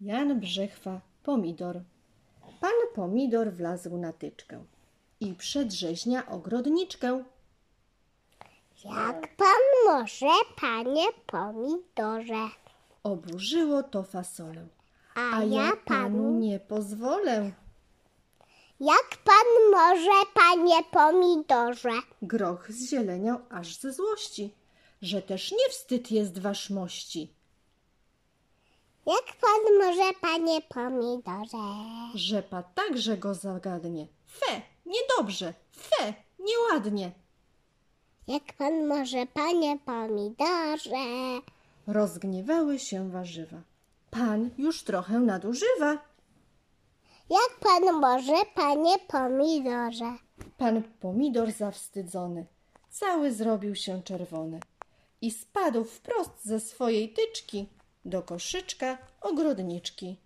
Jan Brzechwa, pomidor. Pan pomidor wlazł na tyczkę i przedrzeźnia ogrodniczkę. Jak pan może, panie pomidorze? Oburzyło to fasolę, A ja panu nie pozwolę. Jak pan może, panie pomidorze? Groch zzieleniał aż ze złości, że też nie wstyd jest wasz mości. Jak pan może, panie pomidorze? Rzepa także go zagadnie. Fe, niedobrze, fe, nieładnie. Jak pan może, panie pomidorze? Rozgniewały się warzywa. Pan już trochę nadużywa. Jak pan może, panie pomidorze? Pan pomidor zawstydzony, cały zrobił się czerwony i spadł wprost ze swojej tyczki do koszyczka ogrodniczki.